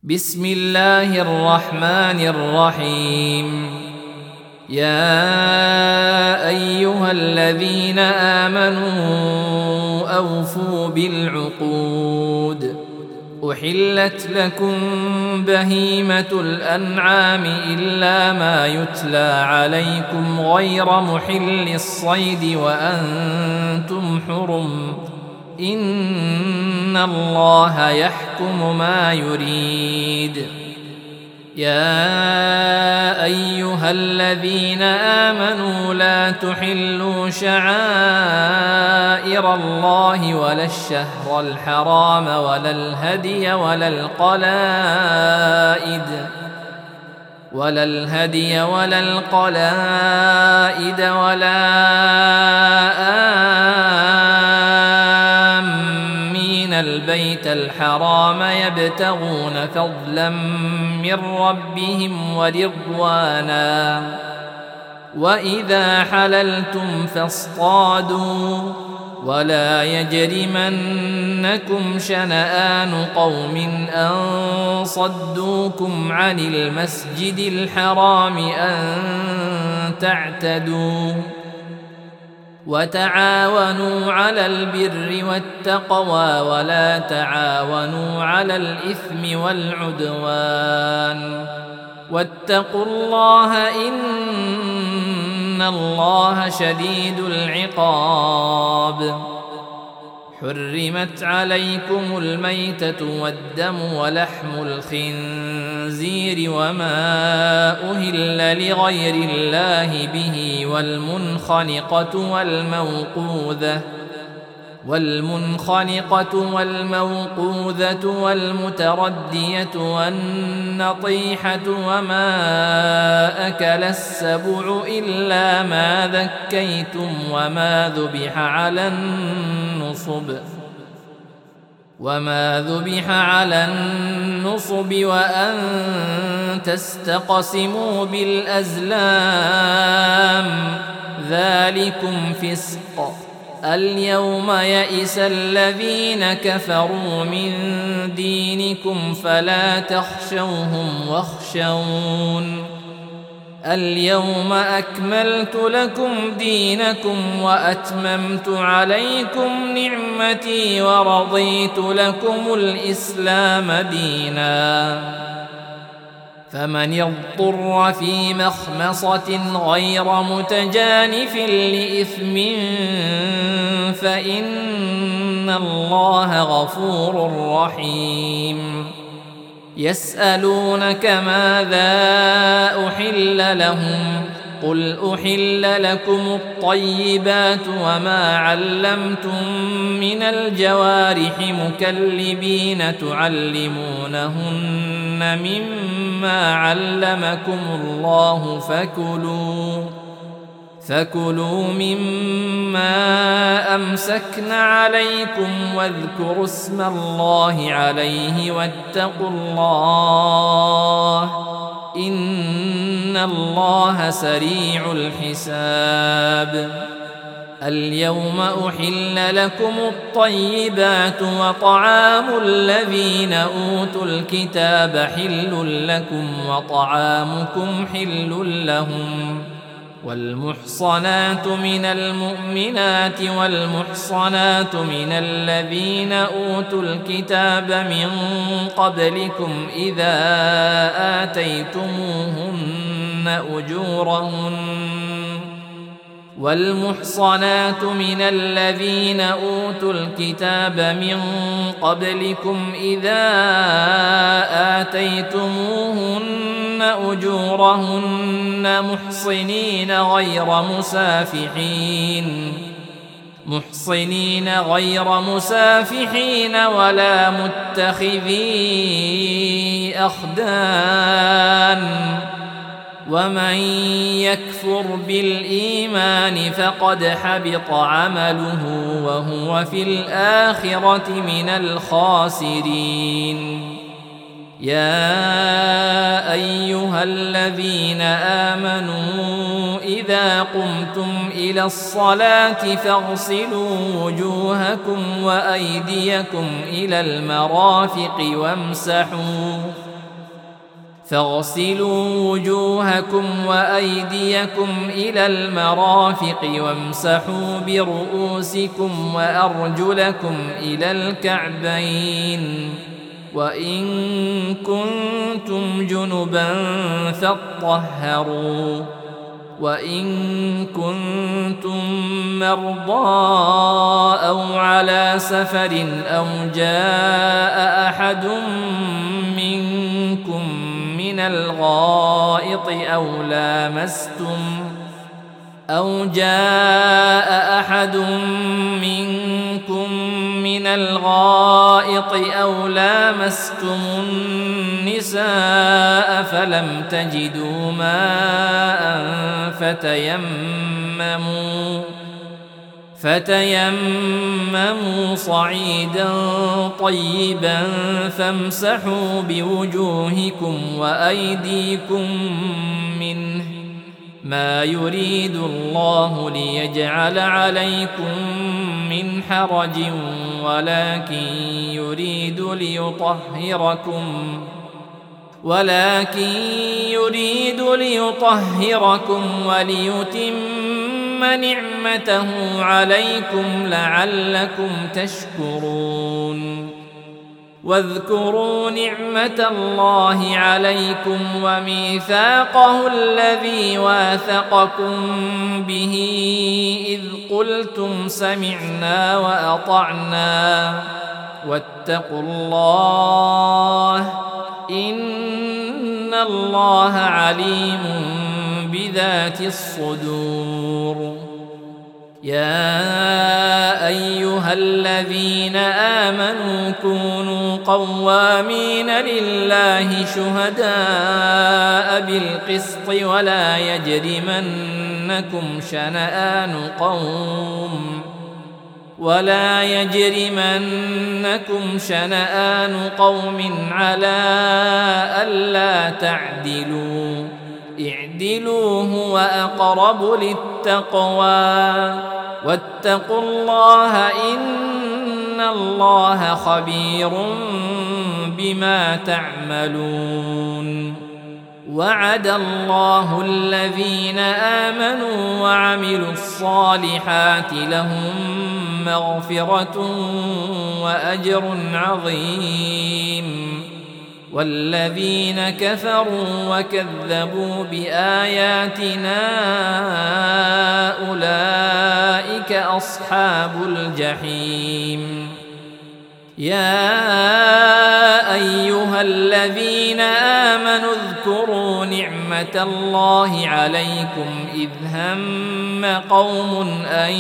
بسم الله الرحمن الرحيم. يا أيها الذين آمنوا أوفوا بالعقود. أحلت لكم بهيمة الأنعام إلا ما يتلى عليكم غير محل الصيد وأنتم حرم. إن الله يحكم ما يريد. يا أيها الذين آمنوا لا تحلوا شعائر الله ولا الشهر الحرام ولا الهدي ولا القلائد ولا آمين البيت الحرام يبتغون فضلا من ربهم ورضوانا. وإذا حللتم فاصطادوا ولا يجرمنكم شنآن قوم أن صدوكم عن المسجد الحرام أن تعتدوا. وتعاونوا على البر والتقوى ولا تعاونوا على الإثم والعدوان. واتقوا الله إن الله شديد العقاب. حرمت عليكم الميتة والدم ولحم الخنزير وما أهل لغير الله به والمنخنقة والموقوذة والمتردية والنطيحة وما أكل السبع إلا ما ذكيتم وما ذبح على النصب وأن تستقسموا بالأزلام ذلكم فسق. اليوم يئس الذين كفروا من دينكم فلا تخشوهم واخشون. اليوم أكملت لكم دينكم وأتممت عليكم نعمتي ورضيت لكم الإسلام دينا. فمن اضطر في مخمصة غير متجانف لإثم فإن الله غفور رحيم. يسألونك ماذا أحل لهم قل أحل لكم الطيبات وما علمتم من الجوارح مكلبين تعلمونهن مما علمكم الله فكلوا مما أمسكن عليكم واذكروا اسم الله عليه واتقوا الله إن الله سريع الحساب. اليوم أحل لكم الطيبات وطعام الذين أوتوا الكتاب حل لكم وطعامكم حل لهم. والمحصنات من المؤمنات والمحصنات من الذين أوتوا الكتاب من قبلكم إذا آتيتموهن أجورهن محصنين غير مسافحين ولا متخذي أخدان. ومن يكفر بالإيمان فقد حبط عمله وهو في الآخرة من الخاسرين. يا أيها الذين آمنوا إذا قمتم إلى الصلاة فاغسلوا وجوهكم وأيديكم إلى المرافق فاغسلوا وجوهكم وأيديكم إلى المرافق وامسحوا برؤوسكم وأرجلكم إلى الكعبين وإن كنتم جنبا فاطهروا وإن كنتم مرضى أو على سفر أو جاء أحد منكم من الغائط أو لامستم النساء فلم تجدوا ماء فتيمموا صعيدا طيبا فامسحوا بوجوهكم وأيديكم منه ما يريد الله ليجعل عليكم من حرج ولكن يريد ليطهركم وليتم نعمته عليكم لعلكم تشكرون واذكروا نعمة الله عليكم وميثاقه الذي واثقكم به إذ قلتم سمعنا وأطعنا واتقوا الله إن الله عليم بذات الصدور يا أيها الذين آمنوا كونوا قوامين لله شهداء بالقسط ولا يجرمنكم شنآن قوم على ألا تعدلوا اعدلوا هو أقرب للتقوى واتقوا الله إن الله خبير بما تعملون وعد الله الذين آمنوا وعملوا الصالحات لهم مغفرة وأجر عظيم والذين كفروا وكذبوا بآياتنا أولئك أصحاب الجحيم يا أيها الذين آمنوا اذكروا نعمة الله عليكم إذ هم قوم أن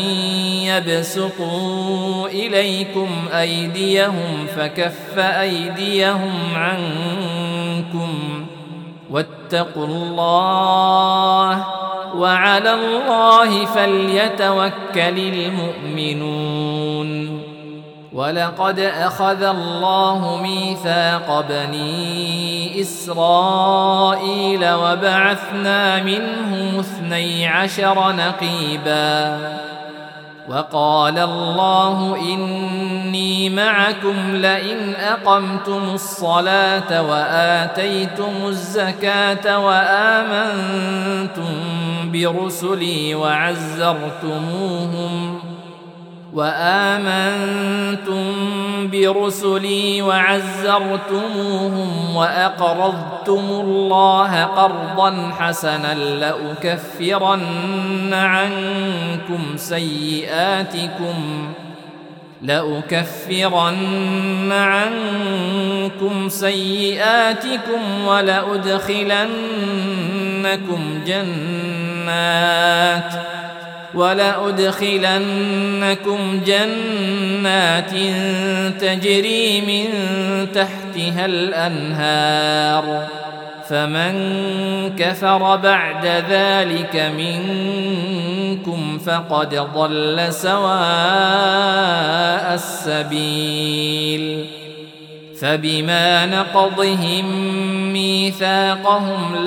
يبسطوا إليكم أيديهم فكف أيديهم عنكم واتقوا الله وعلى الله فليتوكل المؤمنون ولقد أخذ الله ميثاق بني إسرائيل وبعثنا منهم 12 نقيبا وقال الله إني معكم لئن أقمتم الصلاة وآتيتم الزكاة وآمنتم برسلي وعزرتموهم وأقرضتم الله قرضا حسنا لأكفرن عنكم سيئاتكم ولأدخلنكم جنات تجري من تحتها الأنهار فمن كفر بعد ذلك منكم فقد ضل سواء السبيل فبما نقضهم ميثاقهم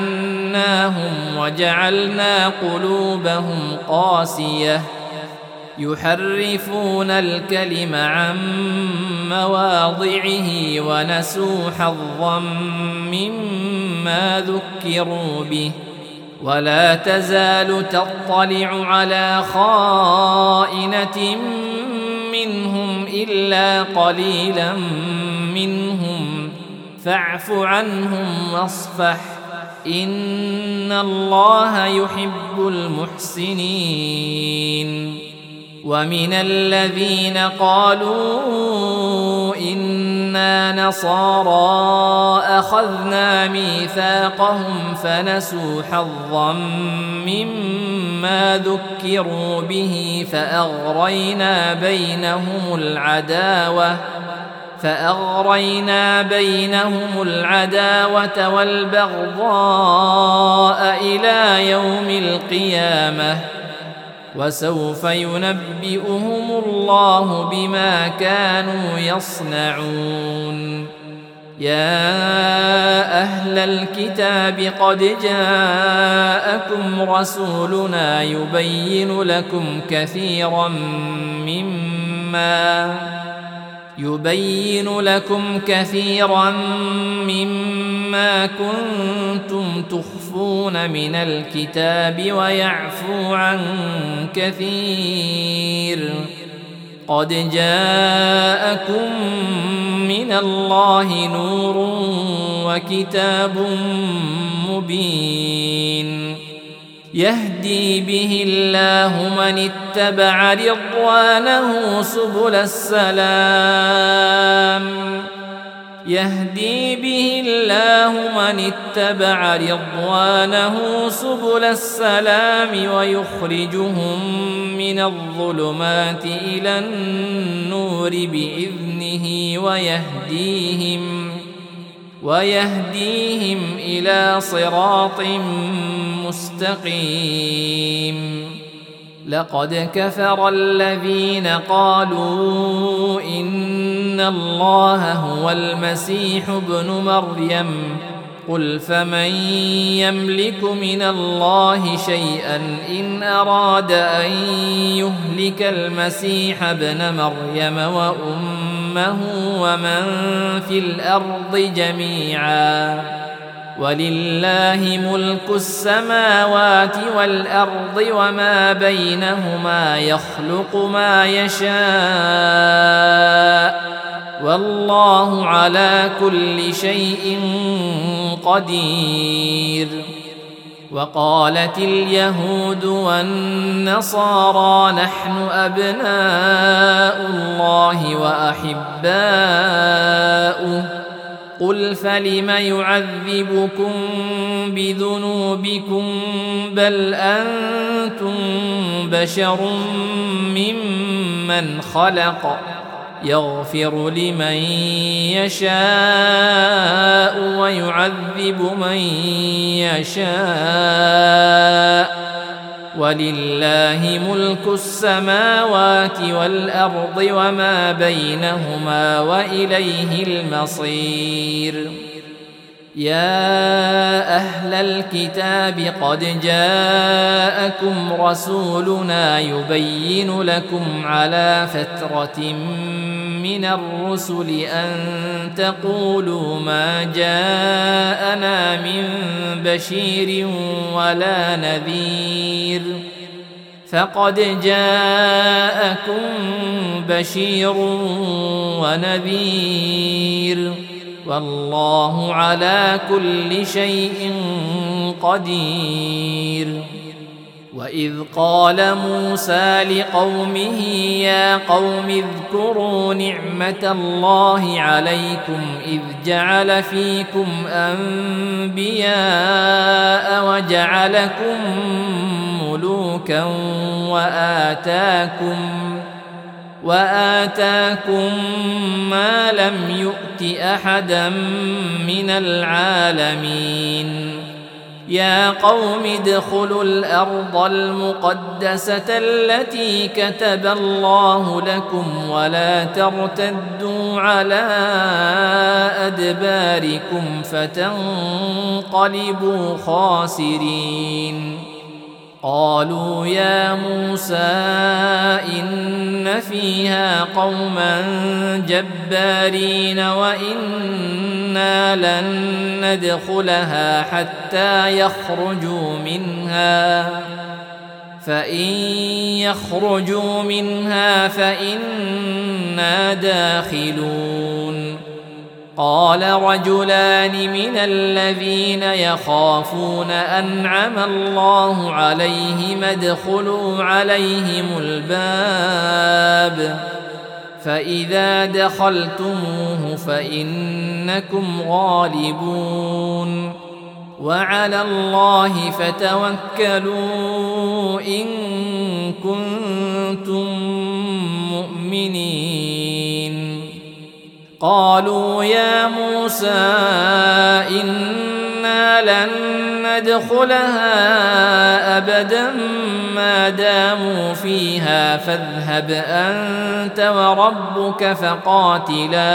لعناهم وجعلنا يحرفون الكلم عن مواضعه ونسوا حظا مما ذكروا به ولا تزال تطلع على خائنة منهم إلا قليلا منهم فاعف عنهم واصفح إن الله يحب المحسنين. ومن الذين قالوا إنا نصارى أخذنا ميثاقهم فنسوا حظا مما ذكروا به فأغرينا بينهم العداوة والبغضاء إلى يوم القيامة وسوف ينبئهم الله بما كانوا يصنعون. يا أهل الكتاب قد جاءكم رسولنا يبين لكم كثيرا مما كنتم تخفون من الكتاب ويعفو عن كثير. قد جاءكم من الله نور وكتاب مبين يهدي به الله من اتبع رضوانه سبل السلام ويخرجهم من الظلمات إلى النور بإذنه ويهديهم إلى صراط مستقيم. لقد كفر الذين قالوا إن الله هو المسيح ابن مريم قل فمن يملك من الله شيئا إن أراد أن يهلك المسيح ابن مريم وأمه ومن في الأرض جميعا ولله ملك السماوات والأرض وما بينهما يخلق ما يشاء والله على كل شيء قدير. وقالت اليهود والنصارى نحن أبناء الله وأحباؤه قل فلم يعذبكم بذنوبكم بل أنتم بشر ممن خلق يغفر لمن يشاء ويعذب من يشاء ولله ملك السماوات والأرض وما بينهما وإليه المصير. يا أهل الكتاب قد جاءكم رسولنا يبين لكم على فترة من الرسل أن تقولوا ما جاءنا من بشير ولا نذير فقد جاءكم بشير ونذير والله على كل شيء قدير. وإذ قال موسى لقومه يا قوم اذكروا نعمة الله عليكم إذ جعل فيكم أنبياء وجعلكم ملوكا وآتاكم ما لم يؤت أحدا من العالمين. يا قوم ادخلوا الأرض المقدسة التي كتب الله لكم ولا ترتدوا على أدباركم فتنقلبوا خاسرين. قالوا يا موسى إن فيها قوما جبارين وإنا لن ندخلها حتى يخرجوا منها فإن يخرجوا منها فإنا داخلون قال رجلان من الذين يخافون أنعم الله عليهم ادخلوا عليهم الباب فإذا دخلتموه فإنكم غالبون وعلى الله فتوكلوا إن كنتم مؤمنين قالوا يا موسى إنا لن ندخلها أبدا ما داموا فيها فاذهب أنت وربك فقاتلا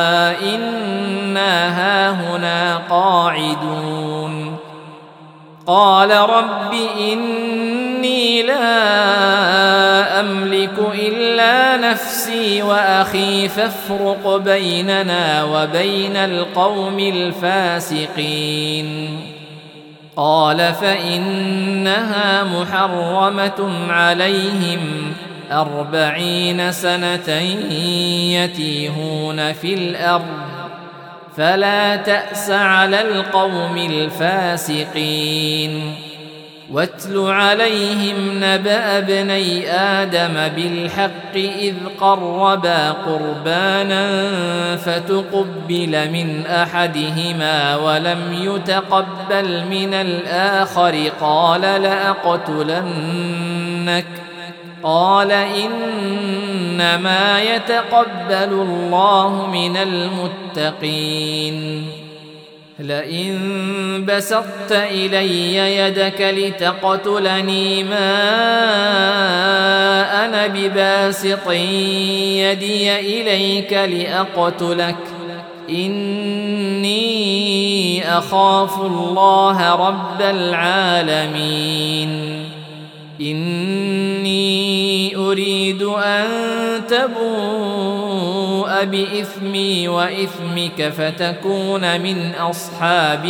إنا هاهنا قاعدون قال رب إني لا أملك إلا نفسي وأخي فافرق بيننا وبين القوم الفاسقين قال فإنها محرمة عليهم 40 سنة يتيهون في الأرض فلا تأس على القوم الفاسقين واتل عليهم نبأ ابني آدم بالحق إذ قربا قربانا فتقبل من أحدهما ولم يتقبل من الآخر قال لأقتلنك قال إنما يتقبل الله من المتقين لئن بسطت إلي يدك لتقتلني ما أنا بباسط يدي إليك لأقتلك إني أخاف الله رب العالمين إني أريد أن تبوء بإثمي وإثمك فتكون من أصحاب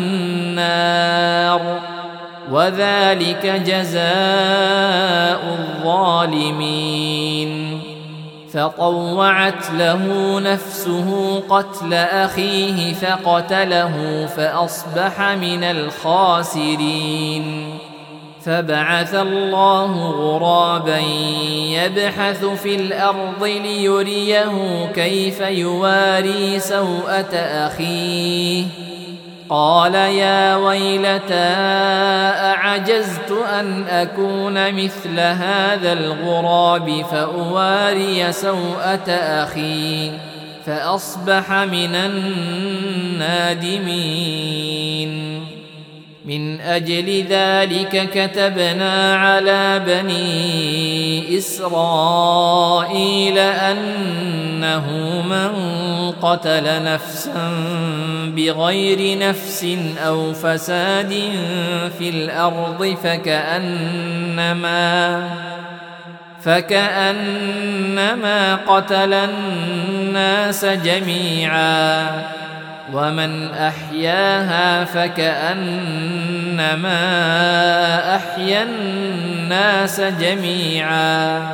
النار وذلك جزاء الظالمين فطوعت له نفسه قتل أخيه فقتله فأصبح من الخاسرين فبعث الله غرابا يبحث في الأرض ليريه كيف يواري سوءة أخيه قال يا ويلتى أعجزت أن أكون مثل هذا الغراب فأواري سوءة أخي فأصبح من النادمين من أجل ذلك كتبنا على بني إسرائيل أنه من قتل نفسا بغير نفس أو فساد في الأرض فكأنما قتل الناس جميعا ومن أحياها فكأنما أحيا الناس جميعا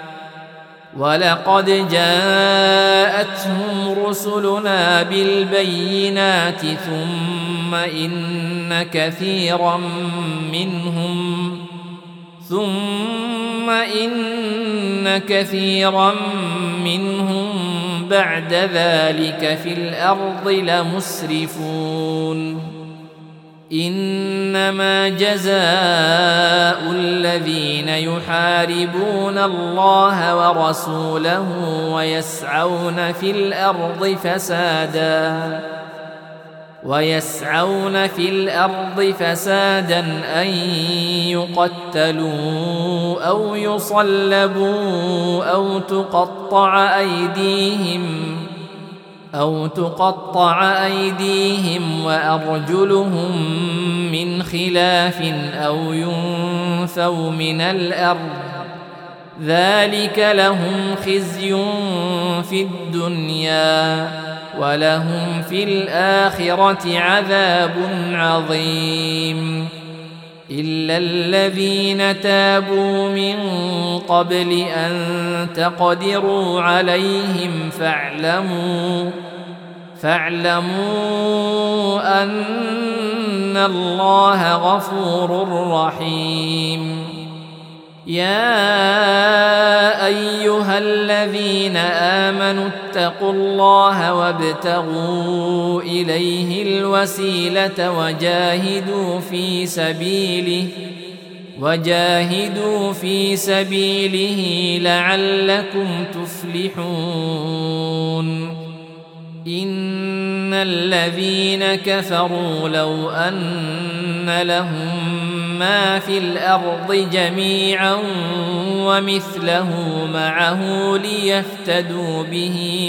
ولقد جاءتهم رسلنا بالبينات ثم إن كثيرا منهم بعد ذلك في الأرض لمسرفون إنما جزاء الذين يحاربون الله ورسوله ويسعون في الأرض فسادا أن يقتلوا أو يصلبوا أو تقطع أيديهم وأرجلهم من خلاف أو ينفوا من الأرض ذلك لهم خزي في الدنيا ولهم في الآخرة عذاب عظيم إلا الذين تابوا من قبل أن تقدروا عليهم فاعلموا أن الله غفور رحيم يا أيها الذين آمنوا اتقوا الله وابتغوا إليه الوسيلة وجاهدوا في سبيله لعلكم تفلحون إن الذين كفروا لو أن لهم ما في الأرض جميعا ومثله معه ليفتدوا به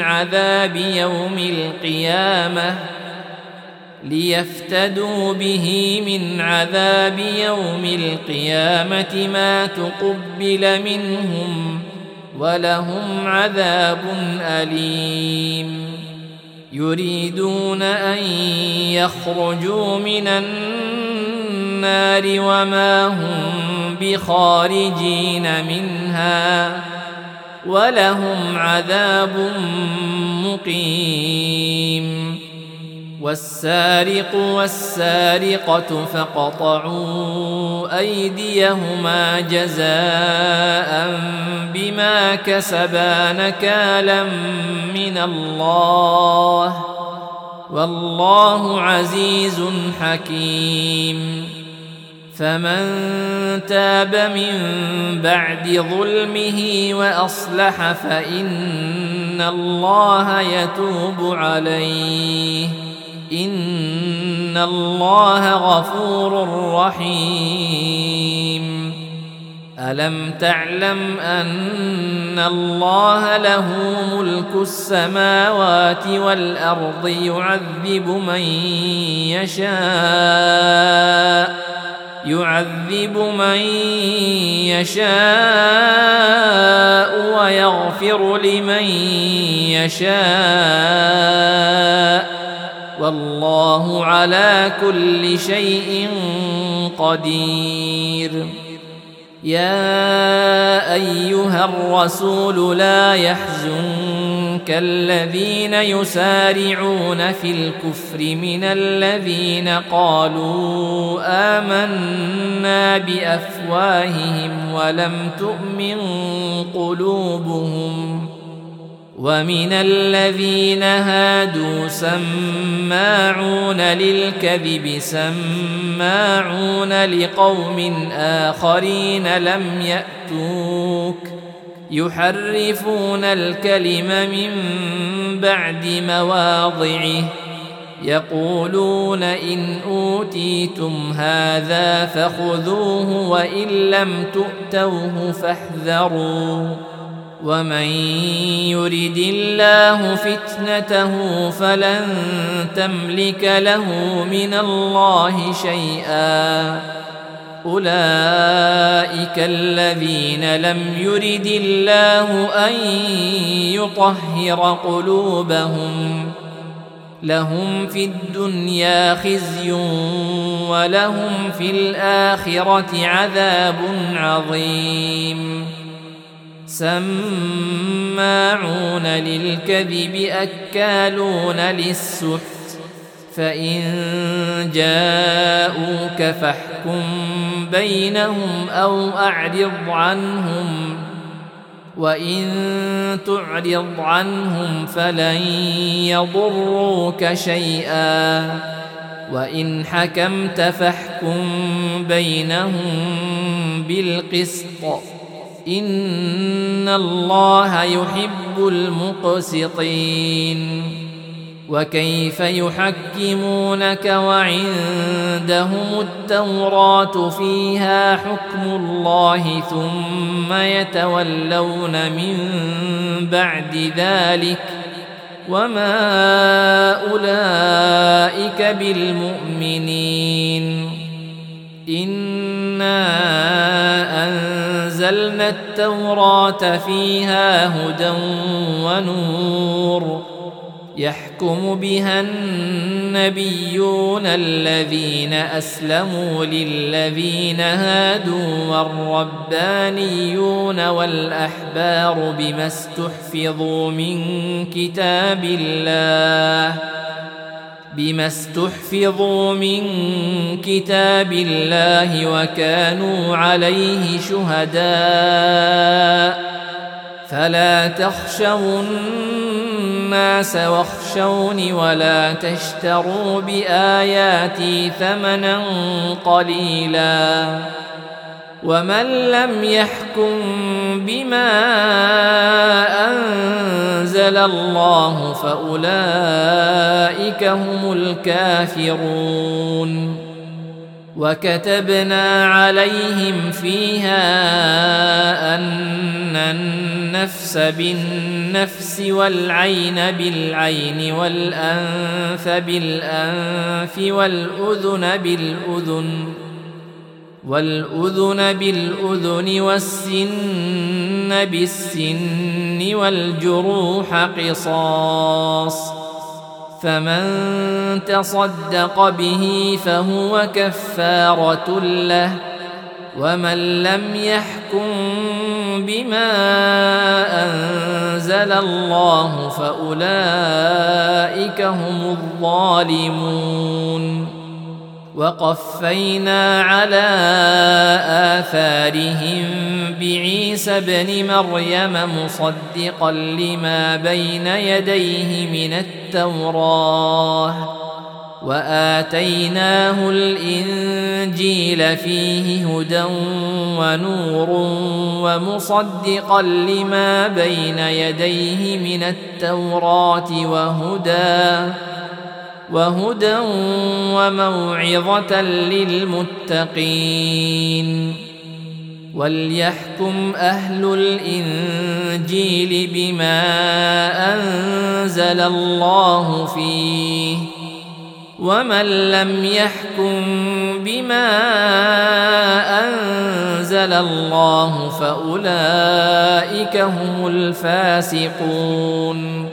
من عذاب يوم القيامة ما تقبل منهم ولهم عذاب أليم يريدون أن يخرجوا من النار وما هم بخارجين منها ولهم عذاب مقيم والسارق والسارقة فاقطعوا أيديهما جزاء بما كسبا نكالا من الله والله عزيز حكيم فمن تاب من بعد ظلمه وأصلح فإن الله يتوب عليه إن الله غفور رحيم ألم تعلم أن الله له ملك السماوات والأرض يعذب من يشاء ويغفر لمن يشاء والله على كل شيء قدير يا أيها الرسول لا يحزنك الذين يسارعون في الكفر من الذين قالوا آمنا بأفواههم ولم تؤمن قلوبهم ومن الذين هادوا سماعون للكذب سماعون لقوم آخرين لم يأتوك يحرفون الكلم من بعد مواضعه يقولون إن أوتيتم هذا فخذوه وإن لم تؤتوه فاحذروا ومن يرد الله فتنته فلن تملك له من الله شيئا أولئك الذين لم يرد الله أن يطهر قلوبهم لهم في الدنيا خزي ولهم في الآخرة عذاب عظيم سماعون للكذب أكالون للسحت فإن جاءوك فاحكم بينهم أو أعرض عنهم وإن تعرض عنهم فلن يضروك شيئا وإن حكمت فاحكم بينهم بالقسط إن الله يحب المقسطين وكيف يحكمونك وعندهم التوراة فيها حكم الله ثم يتولون من بعد ذلك وما أولئك بالمؤمنين. إنا أنزلنا التوراة فيها هدى ونور يحكم بها النبيون الذين أسلموا للذين هادوا والربانيون والأحبار بما استحفظوا من كتاب الله وكانوا عليه شهداء. فلا تخشوا الناس واخشوني ولا تشتروا بآياتي ثمنا قليلا. ومن لم يحكم بما أنزل الله فأولئك هم الكافرون. وكتبنا عليهم فيها أن النفس بالنفس والعين بالعين والأنف بالأنف والأذن بالأذن والسن بالسن والجروح قصاص. فمن تصدق به فهو كفارة له. ومن لم يحكم بما أنزل الله فأولئك هم الظالمون. وقفينا على آثارهم بعيسى ابن مريم مصدقا لما بين يديه من التوراة وآتيناه الإنجيل فيه هدى ونور ومصدقا لما بين يديه من التوراة وهدى وموعظة للمتقين. وليحكم أهل الإنجيل بما أنزل الله فيه. ومن لم يحكم بما أنزل الله فأولئك هم الفاسقون.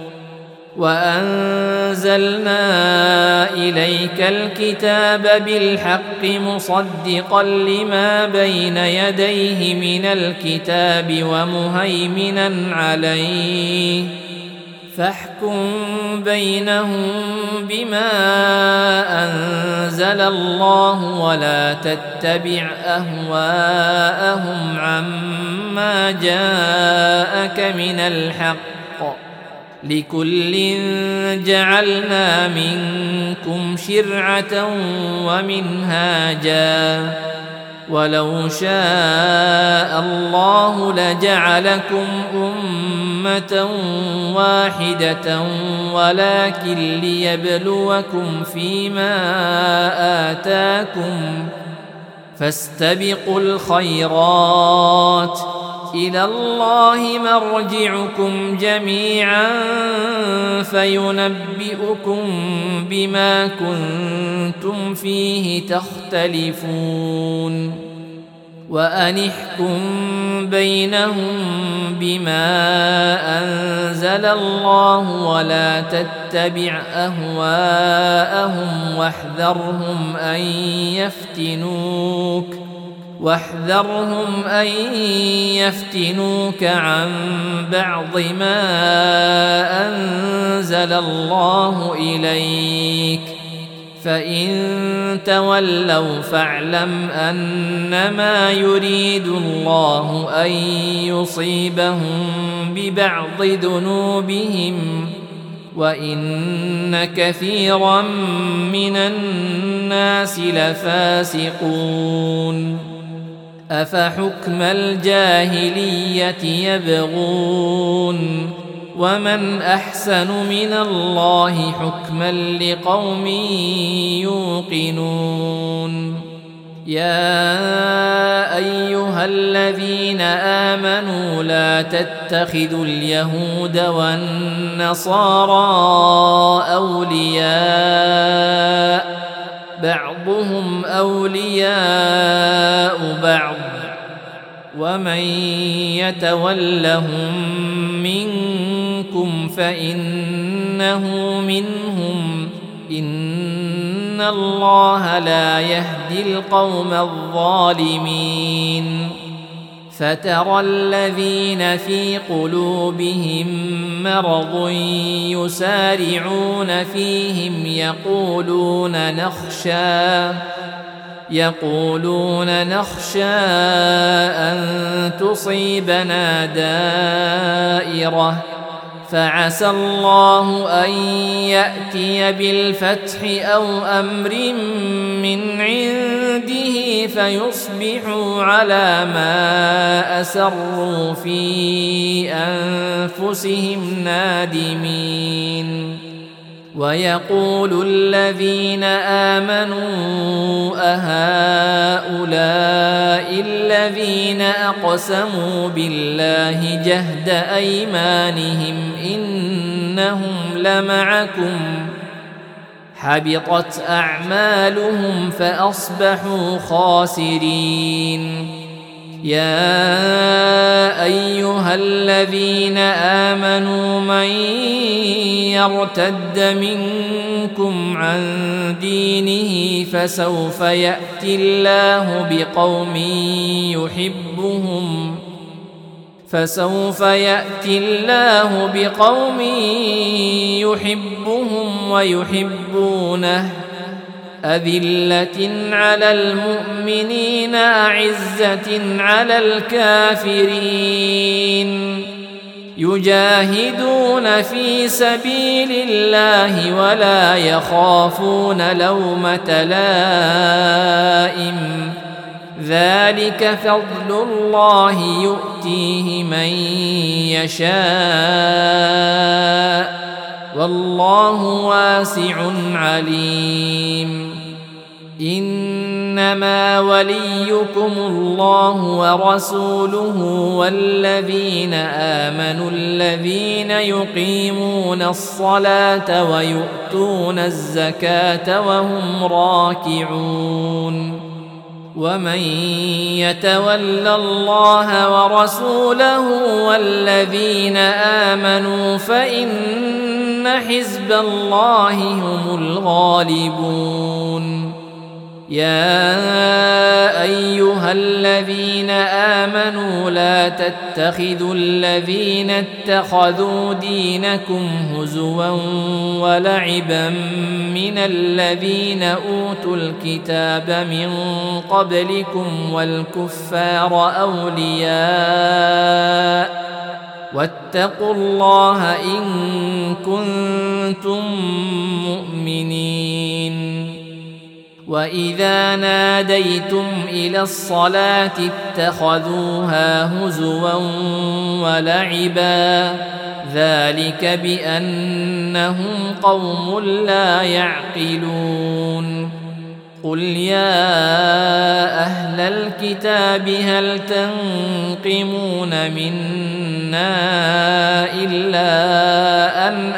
وأنزلنا إليك الكتاب بالحق مصدقا لما بين يديه من الكتاب ومهيمنا عليه فاحكم بينهم بما أنزل الله ولا تتبع أهواءهم عما جاءك من الحق. لكل جعلنا منكم شرعة ومنهاجا ولو شاء الله لجعلكم أمة واحدة ولكن ليبلوكم فيما آتاكم فاستبقوا الخيرات إلى الله مرجعكم جميعا فينبئكم بما كنتم فيه تختلفون. وأنحكم بينهم بما أنزل الله ولا تتبع أهواءهم واحذرهم أن يفتنوك عن بعض ما أنزل الله إليك فإن تولوا فاعلم أنما يريد الله أن يصيبهم ببعض ذنوبهم وإن كثيرا من الناس لفاسقون. أفحكم الجاهلية يبغون ومن أحسن من الله حكما لقوم يوقنون. يا أيها الذين آمنوا لا تتخذوا اليهود والنصارى أولياء بعضهم أولياء بعض ومن يتولهم منكم فإنه منهم إن الله لا يهدي القوم الظالمين فترى الذين في قلوبهم مرض يسارعون فيهم يقولون نخشى أن تصيبنا دائرة فعسى الله أن يأتي بالفتح أو أمر من عنده فيصبحوا على ما أسروا في أنفسهم نادمين ويقول الذين آمنوا أهؤلاء الذين أقسموا بالله جهد أيمانهم إنهم لمعكم حبطت أعمالهم فأصبحوا خاسرين يا أيها الذين آمنوا من يرتد منكم عن دينه فسوف يأتي الله بقوم يحبهم ويحبونه أذلة على المؤمنين أعزة على الكافرين يجاهدون في سبيل الله ولا يخافون لومة لائم ذلك فضل الله يؤتيه من يشاء والله واسع عليم إنما وليكم الله ورسوله والذين آمنوا الذين يقيمون الصلاة ويؤتون الزكاة وهم راكعون ومن يتول الله ورسوله والذين آمنوا فإن حزب الله هم الغالبون يا أيها الذين آمنوا لا تتخذوا الذين اتخذوا دينكم هزوا ولعبا من الذين أوتوا الكتاب من قبلكم والكفار أولياء واتقوا الله إن كنتم مؤمنين وإذا ناديتم إلى الصلاة اتخذوها هزوا ولعبا ذلك بأنهم قوم لا يعقلون قل يا أهل الكتاب هل تنقمون منا إلا أن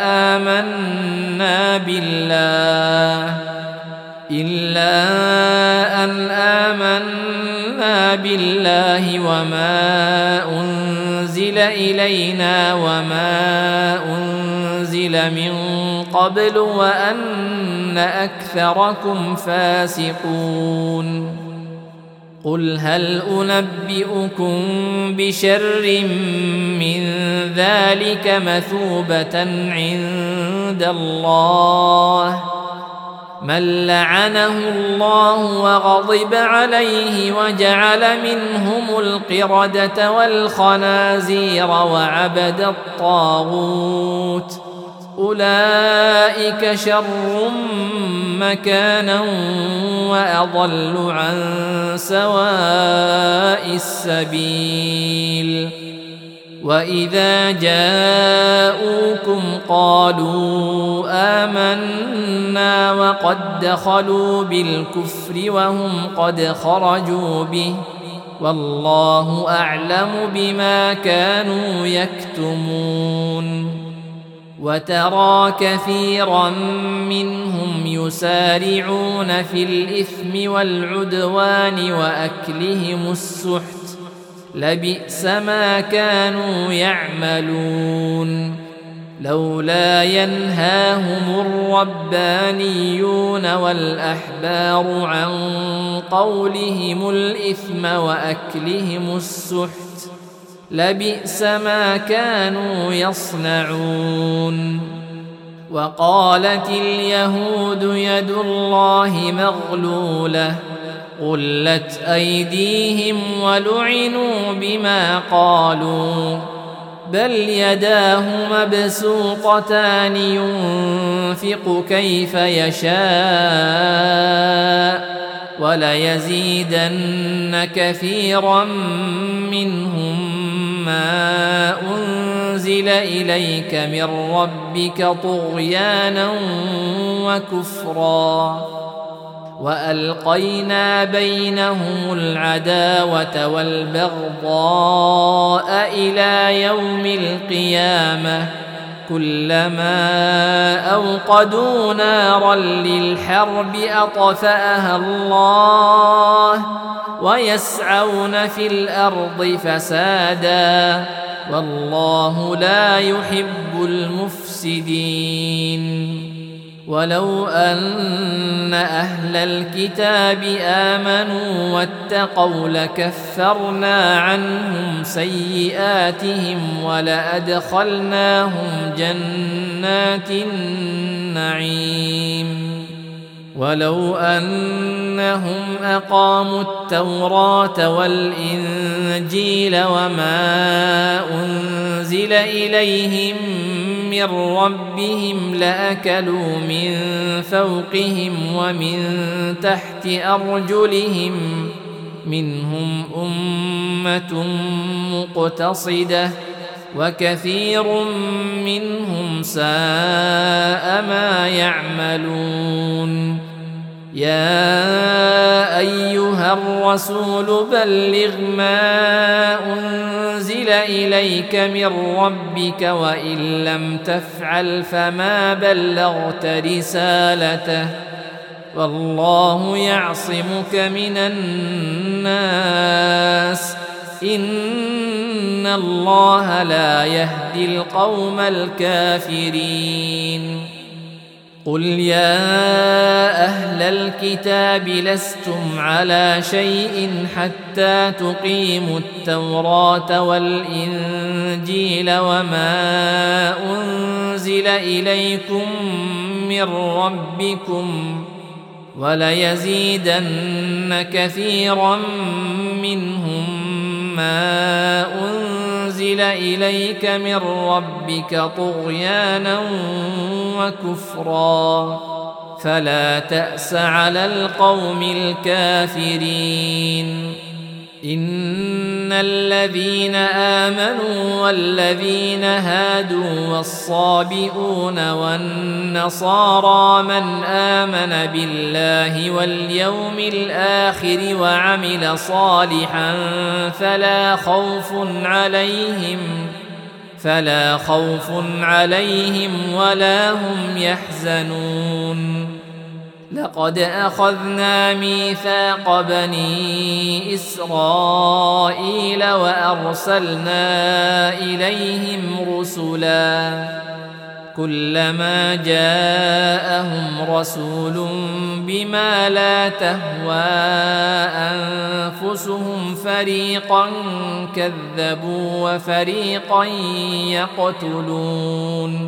آمنا بالله وما أنزل إلينا وما أنزل من قبل وأن أكثركم فاسقون قل هل أنبئكم بشر من ذلك مثوبة عند الله من لعنه الله وغضب عليه وجعل منهم القردة والخنازير وعبد الطاغوت أولئك شر مكانا وأضل عن سواء السبيل وإذا جاءوكم قالوا آمنا وقد دخلوا بالكفر وهم قد خرجوا به والله أعلم بما كانوا يكتمون وترى كثيرا منهم يسارعون في الإثم والعدوان وأكلهم السحت لبئس ما كانوا يعملون لولا ينهاهم الربانيون والأحبار عن قولهم الإثم وأكلهم السحت لبئس ما كانوا يصنعون وقالت اليهود يد الله مغلولة غلت أيديهم ولعنوا بما قالوا بل يداه مبسوطتان ينفق كيف يشاء وليزيدن كثيرا منهم ما أنزل إليك من ربك طغيانا وكفرا وألقينا بينهم العداوة والبغضاء إلى يوم القيامة كلما أوقدوا نارا للحرب أطفأها الله ويسعون في الأرض فسادا والله لا يحب المفسدين ولو أن أهل الكتاب آمنوا واتقوا لكفرنا عنهم سيئاتهم ولأدخلناهم جنات النعيم ولو أنهم أقاموا التوراة والإنجيل وما أنزل إليهم من ربهم لأكلوا من فوقهم ومن تحت أرجلهم منهم أمة مقتصدة وكثير منهم ساء ما يعملون يا أيها الرسول بلغ ما أنزل إليك من ربك وإن لم تفعل فما بلغت رسالته والله يعصمك من الناس إن الله لا يهدي القوم الكافرين قل يا أهل الكتاب لستم على شيء حتى تقيموا التوراة والإنجيل وما أنزل إليكم من ربكم وليزيدن كثيرا منهم ما أنزل إليك من ربك طغيانا وكفرا فلا تأس على القوم الكافرين إن الذين آمنوا والذين هادوا والصابئون والنصارى من آمن بالله واليوم الآخر وعمل صالحا فلا خوف عليهم ولا هم يحزنون لقد أخذنا ميثاق بني إسرائيل وأرسلنا إليهم رسلا كلما جاءهم رسول بما لا تهوى أنفسهم فريقا كذبوا وفريقا يقتلون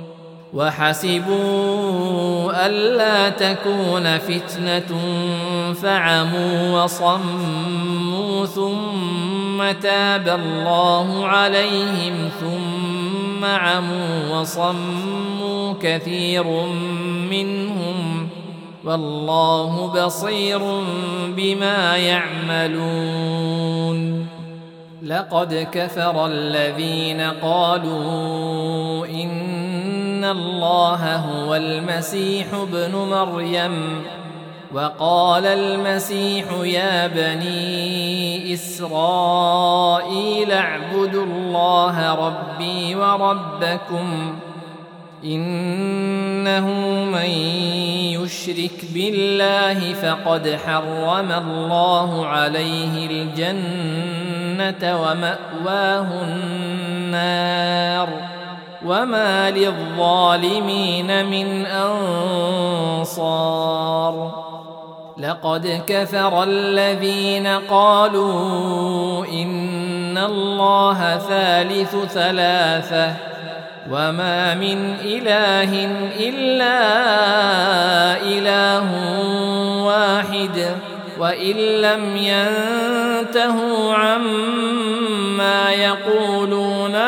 وحسبوا ألا تكون فتنة فعموا وصموا ثم تاب الله عليهم ثم عموا وصموا كثير منهم والله بصير بما يعملون لقد كفر الذين قالوا إن الله هو المسيح ابن مريم وقال المسيح يا بني إسرائيل اعبدوا الله ربي وربكم إنه من يشرك بالله فقد حرم الله عليه الجنة ومأواه النار وما للظالمين من أنصار لقد كفر الذين قالوا إن الله ثالث ثلاثة وما من إله إلا إله واحد وإن لم ينتهوا عما يقولون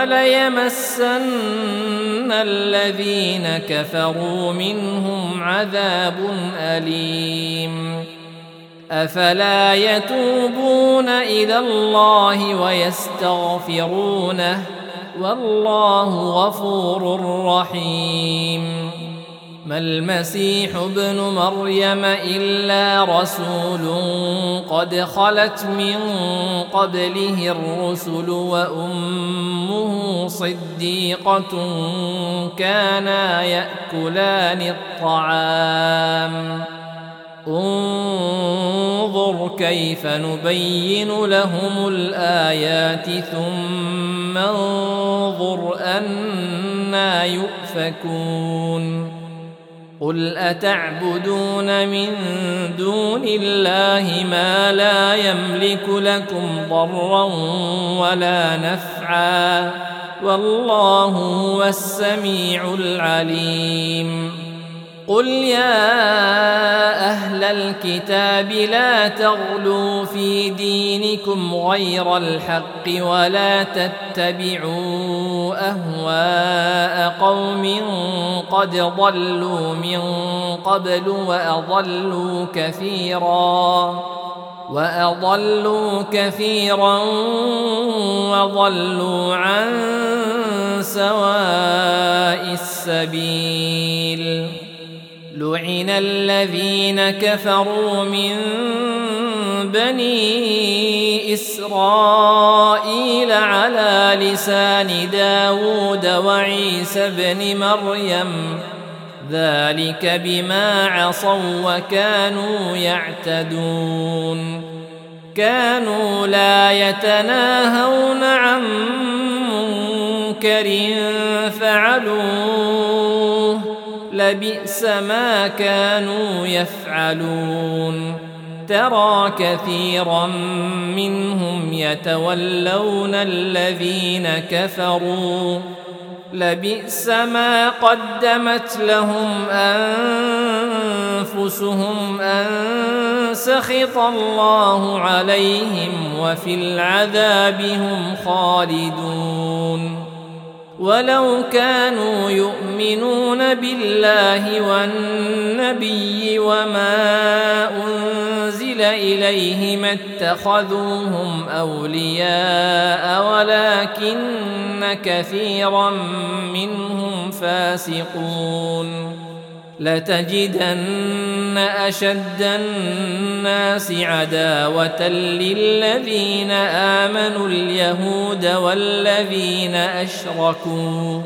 ليمسن الذين كفروا منهم عذاب أليم أفلا يتوبون إلى الله ويستغفرونه والله غفور رحيم ما المسيح ابن مريم إلا رسول قد خلت من قبله الرسل وأمه صديقة كانا يأكلان الطعام انظر كيف نبين لهم الآيات ثم انظر أنى يؤفكون قل أتعبدون من دون الله ما لا يملك لكم ضرا ولا نفعا والله هو السميع العليم قل يا أهل الكتاب لا تغلوا في دينكم غير الحق ولا تتبعوا أهواء قوم قد ضلوا من قبل وأضلوا كثيرا وضلوا عن سواء السبيل لعن الذين كفروا من بني إسرائيل على لسان داود وعيسى بن مريم ذلك بما عصوا وكانوا يعتدون كانوا لا يتناهون عن منكر فعلوه لبئس ما كانوا يفعلون ترى كثيرا منهم يتولون الذين كفروا لبئس ما قدمت لهم أنفسهم أن سخط الله عليهم وفي العذاب هم خالدون ولو كانوا يؤمنون بالله والنبي وما أنزل إليه ما اتخذوهم أولياء ولكن كثيرا منهم فاسقون لتجدن أشد الناس عداوة للذين آمنوا اليهود والذين أشركوا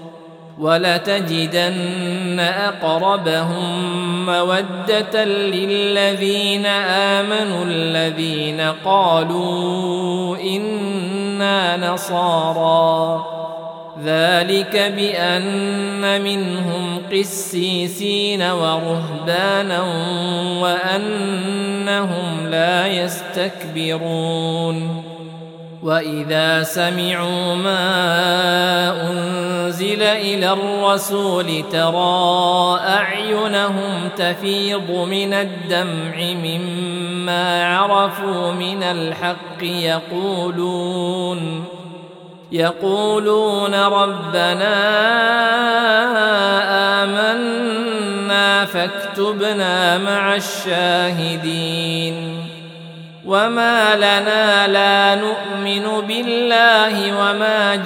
ولتجدن أقربهم مودة للذين آمنوا الذين قالوا إنا نصارى ذلك بأن منهم قسيسين ورهبانا وأنهم لا يستكبرون وإذا سمعوا ما أنزل إلى الرسول ترى أعينهم تفيض من الدمع مما عرفوا من الحق يقولون ربنا آمنا فاكتبنا مع الشاهدين وما لنا لا نؤمن بالله وما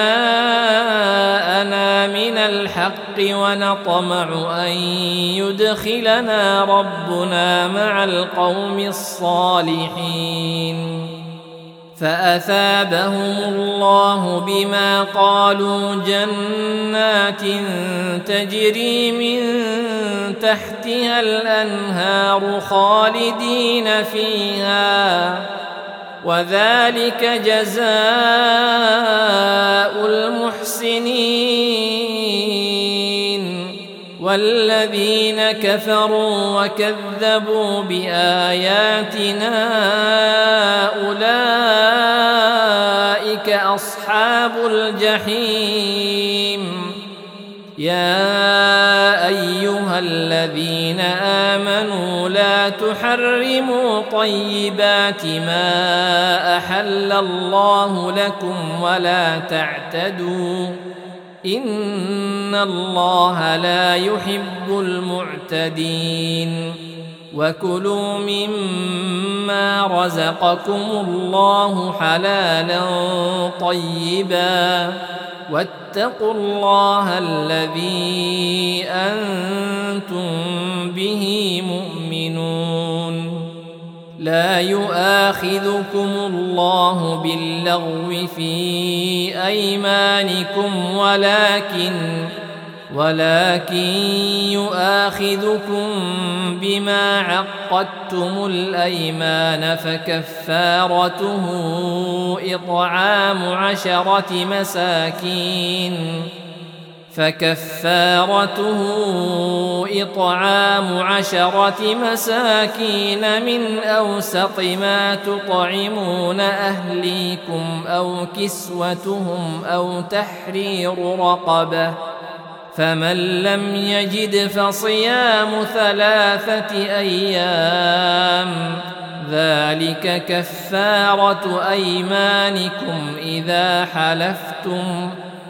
جاءنا من الحق ونطمع أن يدخلنا ربنا مع القوم الصالحين فأثابهم الله بما قالوا جنات تجري من تحتها الأنهار خالدين فيها وذلك جزاء المحسنين والذين كفروا وكذبوا بآياتنا أولئك أصحاب الجحيم يا أيها الذين آمنوا لا تحرموا طيبات ما أحل الله لكم ولا تعتدوا إن الله لا يحب المعتدين وكلوا مما رزقكم الله حلالا طيبا واتقوا الله الذي أنتم به مؤمنون لا يؤاخذكم الله باللغو في أيمانكم ولكن يؤاخذكم بما عقدتم الأيمان فكفارته إطعام 10 مساكين من أوسط ما تطعمون أهليكم أو كسوتهم أو تحرير رقبة فمن لم يجد فصيام 3 أيام ذلك كفارة أيمانكم إذا حلفتم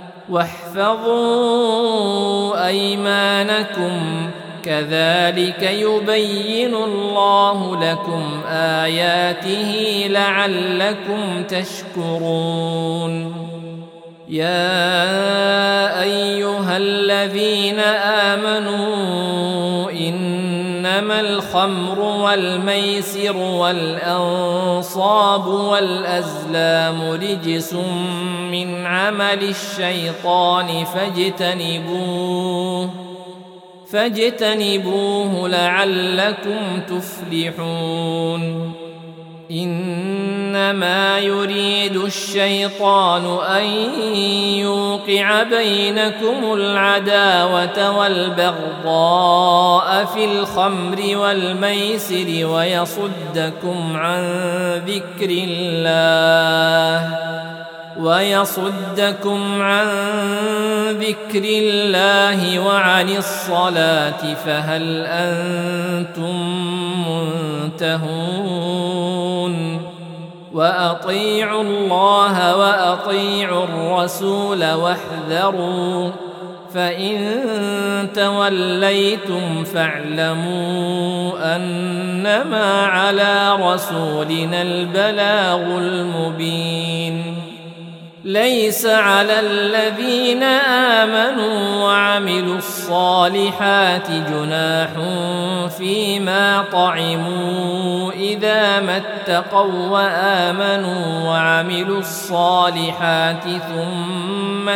واحفظوا أيمانكم كذلك يبين الله لكم آياته لعلكم تشكرون يا أيها الذين آمنوا إنما الخمر والميسر والأنصاب والأزلام رجس من عمل الشيطان فاجتنبوه لعلكم تفلحون إنما يريد الشيطان أن يوقع بينكم العداوة والبغضاء في الخمر والميسر ويصدكم عن ذكر الله وعن الصلاة فهل أنتم منتهون وأطيعوا الله وأطيعوا الرسول واحذروا فإن توليتم فاعلموا أنما على رسولنا البلاغ المبين ليس على الذين آمنوا وعملوا الصالحات جناح فيما طعموا إذا ما اتقوا وآمنوا وعملوا الصالحات ثم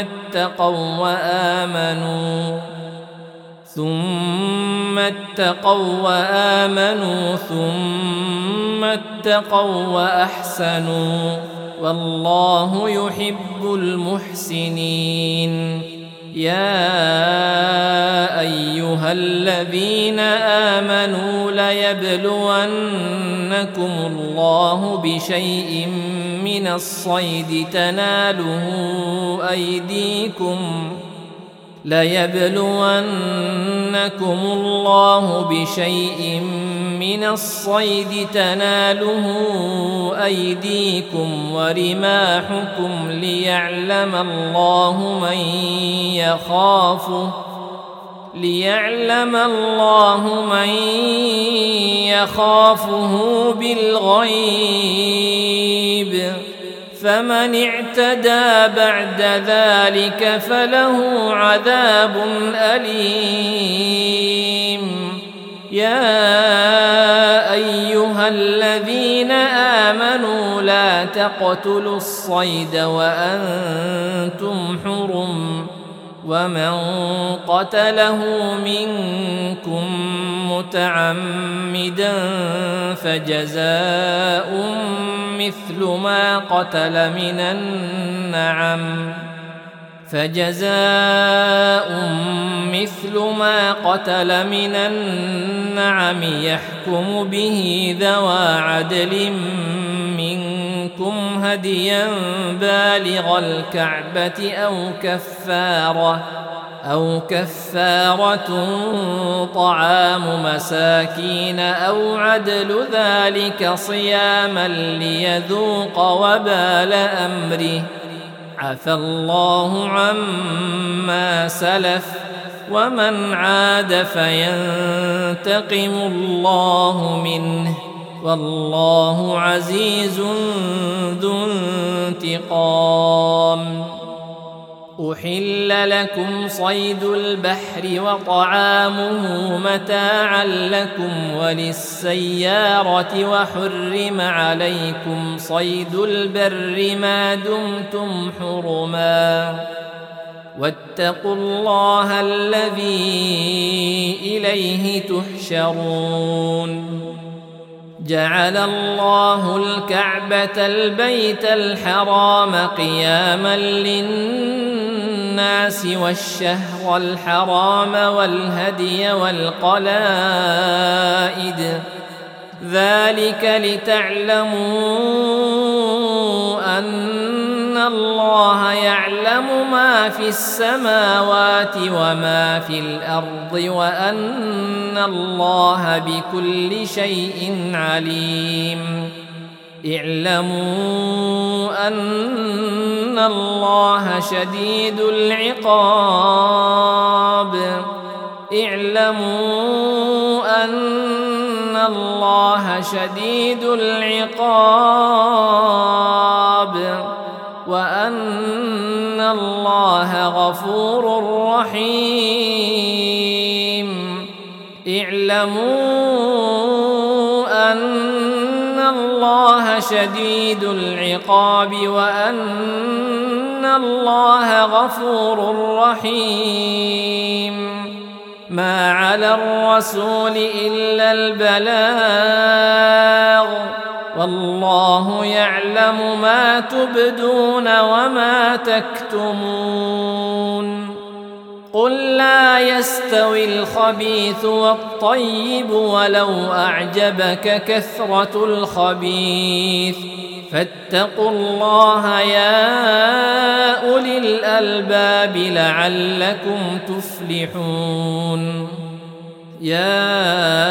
اتقوا وأحسنوا والله يحب المحسنين يا أيها الذين آمنوا ليبلونكم الله بشيء من الصيد تناله أيديكم ورماحكم ليعلم الله من يخافه بالغيب، فمن اعتدى بعد ذلك فله عذاب أليم. يا أيها الذين آمنوا لا تقتلوا الصيد وأنتم حرم، ومن قتله منكم متعمدا فجزاء مثل ما قتل من النعم يحكم به ذوى عدل منكم هديا بالغ الكعبة أو كفارة طعام مساكين أو عدل ذلك صياما ليذوق وبال أمره. عفى الله عما سلف، ومن عاد فينتقم الله منه، والله عزيز ذو انتقام. أحل لكم صيد البحر وطعامه متاعا لكم وللسيارة، وحرم عليكم صيد البر ما دمتم حرما، واتقوا الله الذي إليه تحشرون. جعل الله الكعبة البيت الحرام قياما للناس والشهر الحرام والهدي والقلائد، ذلك لتعلموا أن الله يعلم ما في السماوات وما في الأرض، وأن الله بكل شيء عليم. اعلموا أن الله شديد العقاب. اعلموا أن الله شديد العقاب، وأن الله غفور رحيم. اعلموا أن الله شديد العقاب، وأن الله غفور رحيم. ما على الرسول إلا البلاغ، والله يعلم ما تبدون وما تكتمون. قل لا يستوي الخبيث والطيب ولو أعجبك كثرة الخبيث، فاتقوا الله يا أولي الألباب لعلكم تفلحون. يا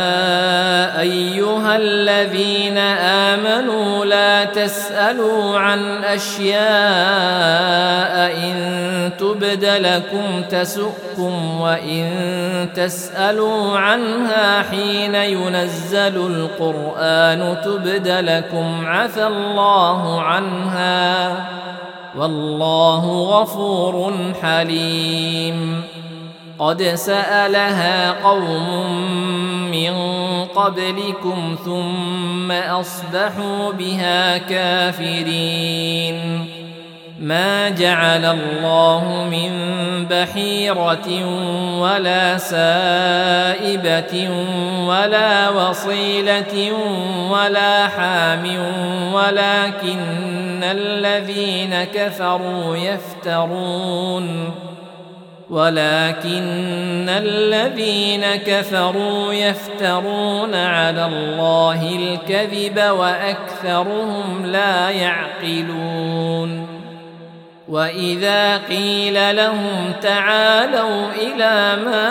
أيها الذين آمنوا لا تسألوا عن أشياء إن تبد لكم تسؤكم، وإن تسألوا عنها حين ينزل القرآن تبد لكم عفى الله عنها، والله غفور حليم. قد سألها قوم من قبلكم ثم أصبحوا بها كافرين. ما جعل الله من بحيرة ولا سائبة ولا وصيلة ولا حام، ولكن الذين كفروا يفترون على الله الكذب، وأكثرهم لا يعقلون. وإذا قيل لهم تعالوا إلى ما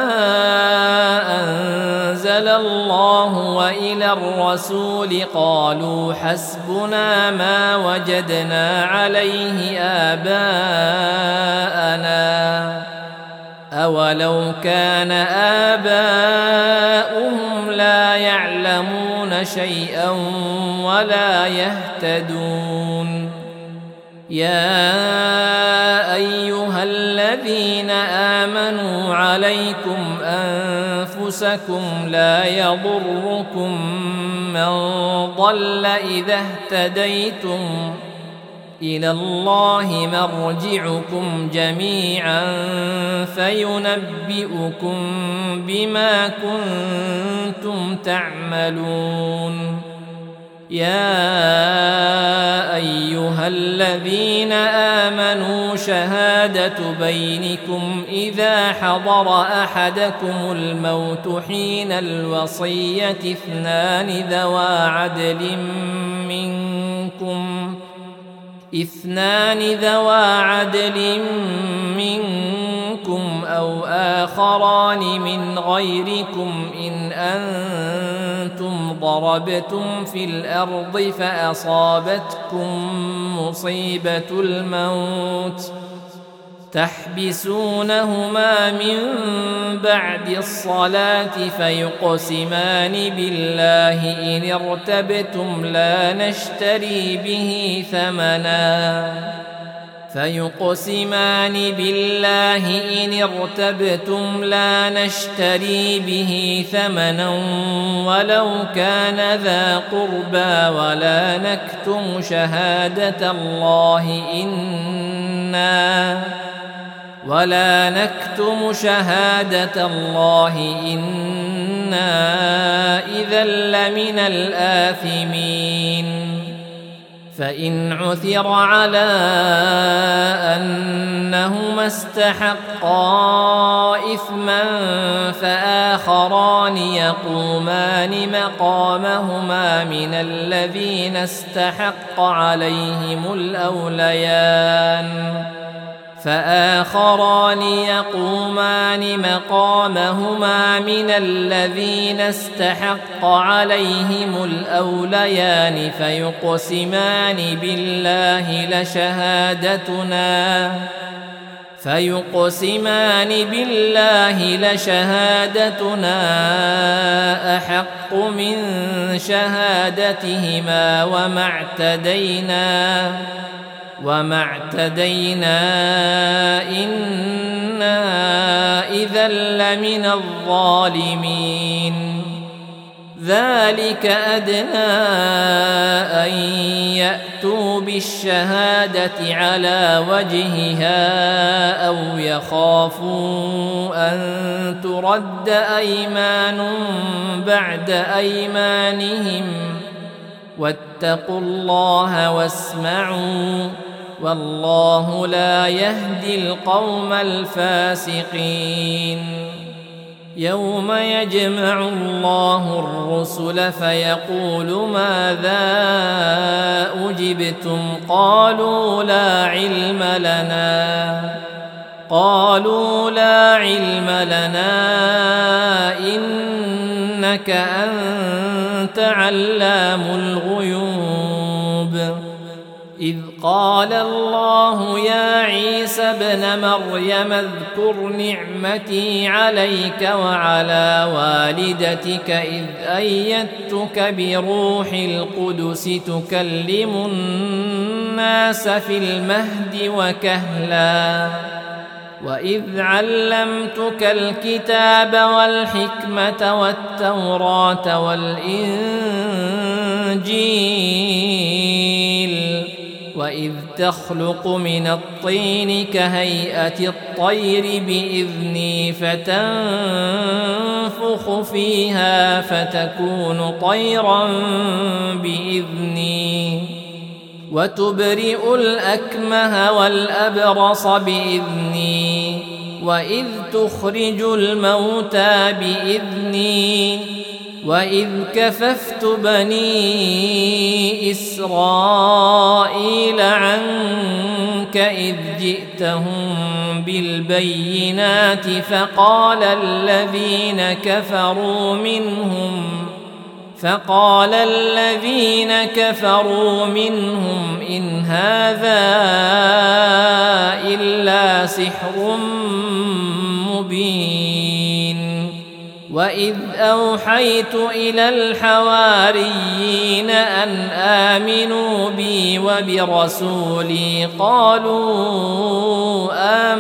أنزل الله وإلى الرسول قالوا حسبنا ما وجدنا عليه آباءنا أولو كان آباؤهم لا يعلمون شيئا ولا يهتدون يا أيها الذين آمنوا عليكم أنفسكم لا يضركم من ضل إذا اهتديتم إلى الله مرجعكم جميعا فينبئكم بما كنتم تعملون يا أيها الذين آمنوا شهادة بينكم إذا حضر أحدكم الموت حين الوصية اثنان ذوا عدل منكم أو آخران من غيركم إن أنتم ضربتم في الأرض فأصابتكم مصيبة الموت تحبسونهما من بعد الصلاة فيقسمان بالله إن ارتبتم لا نشتري به ثمنا ولو كان ذا قربى ولا نكتم شهادة الله إنا إذا لمن الآثمين فإن عثر على أنهما استحقا إثما فآخران يقومان مقامهما من الذين استحق عليهم الأوليان فيقسمان بالله لشهادتنا أحق من شهادتهما وما اعتدينا إنا إذا لمن الظالمين ذلك أدنى أن يأتوا بالشهادة على وجهها أو يخافوا أن ترد أيمان بعد أيمانهم واتقوا الله واسمعوا والله لا يهدي القوم الفاسقين يوم يجمع الله الرسل فيقول ماذا أجبتم قالوا لا علم لنا إنك أنت علام الغيوب إذ قال الله يا عيسى ابن مريم اذكر نعمتي عليك وعلى والدتك إذ أيدتك بروح القدس تكلم الناس في المهد وكهلا وإذ علمتك الكتاب والحكمة والتوراة والإنجيل وإذ تخلق من الطين كهيئة الطير بإذني فتنفخ فيها فتكون طيرا بإذني وتبرئ الأكمه والأبرص بإذني وإذ تخرج الموتى بإذني وإذ كففت بني إسرائيل عنك إذ جئتهم بالبينات فقال الذين كفروا منهم إن هذا إلا سحر مبين وإذ أوحيت إلى الحواريين أن آمنوا بي وبرسولي قالوا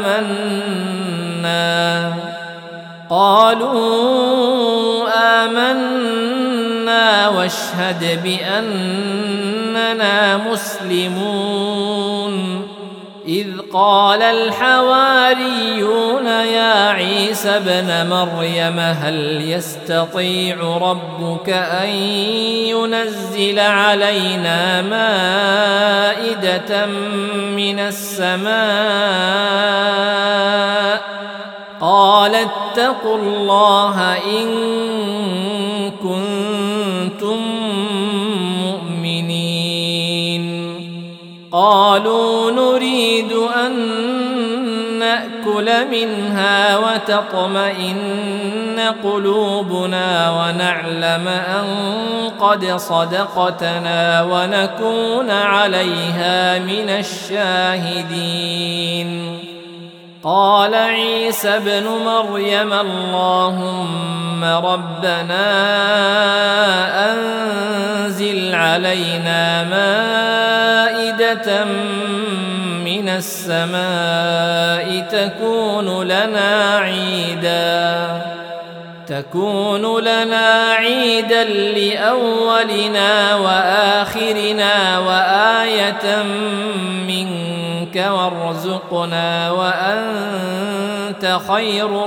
آمنا واشهد بأننا مسلمون إذ قال الحواريون يا عيسى ابن مريم هل يستطيع ربك أن ينزل علينا مائدة من السماء قال اتقوا الله إن كنتم مؤمنين قالوا نريد أن نأكل منها وتطمئن قلوبنا ونعلم أن قد صدقتنا ونكون عليها من الشاهدين قال عيسى ابن مريم اللهم ربنا أنزل علينا مائدة من السماء تكون لنا عيدا لأولنا وآخرنا وآية منك وارزقنا وأنت خير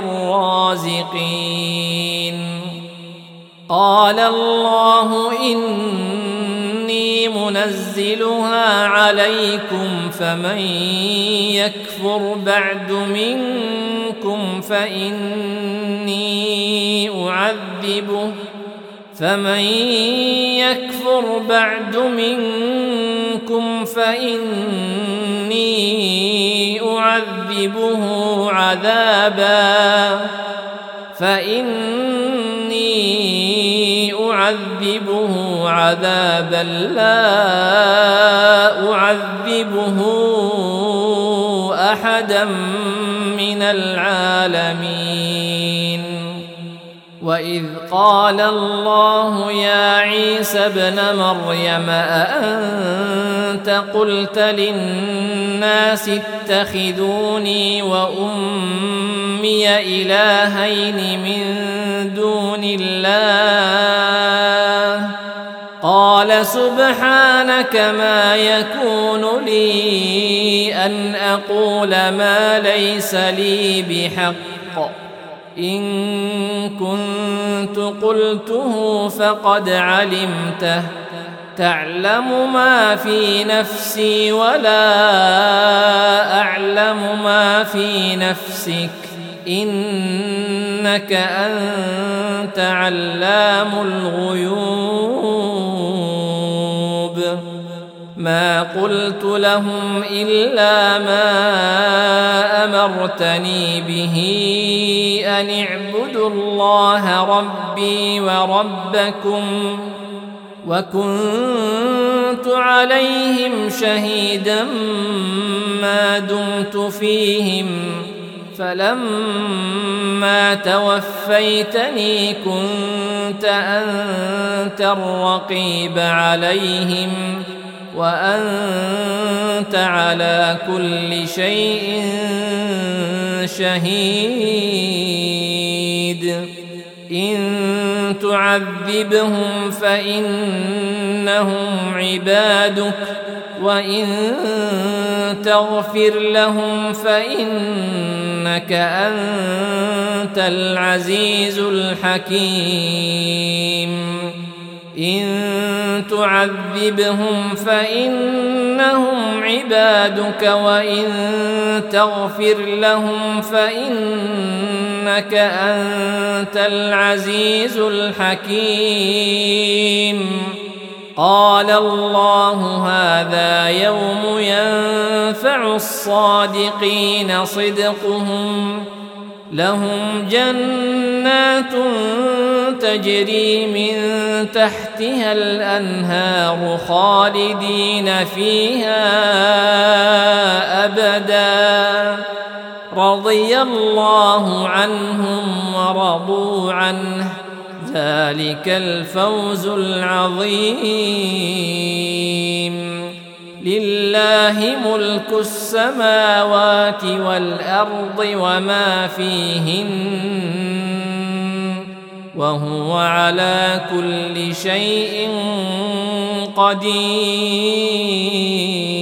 الرازقين قال الله إني منزلها عليكم فمن يكفر بعد منكم فإني أعذبه عذابا لا أعذبه أحدا من العالمين وإذ قال الله يا عيسى ابن مريم أأنت قلت للناس اتخذوني وأمي إلهين من دون الله قال سبحانك ما يكون لي أن أقول ما ليس لي بحق إن كنت قلته فقد علمته تعلم ما في نفسي ولا أعلم ما في نفسك إنك أنت علام الغيوب ما قلت لهم إلا ما أمرتني به أن اعبدوا الله ربي وربكم وكنت عليهم شهيدا ما دمت فيهم فلما توفيتني كنت أنت الرقيب عليهم وأنت على كل شيء شهيد إن تعذبهم فإنهم عبادك وإن تغفر لهم فإنك أنت العزيز الحكيم إن تعذبهم فإنهم عبادك وإن تغفر لهم فإنك أنت العزيز الحكيم قال الله هذا يوم ينفع الصادقين صدقهم لهم جنات تجري من تحتها الأنهار خالدين فيها أبدا رضي الله عنهم ورضوا عنه ذلك الفوز العظيم. لله ملك السماوات والأرض وما فيهن وهو على كل شيء قدير.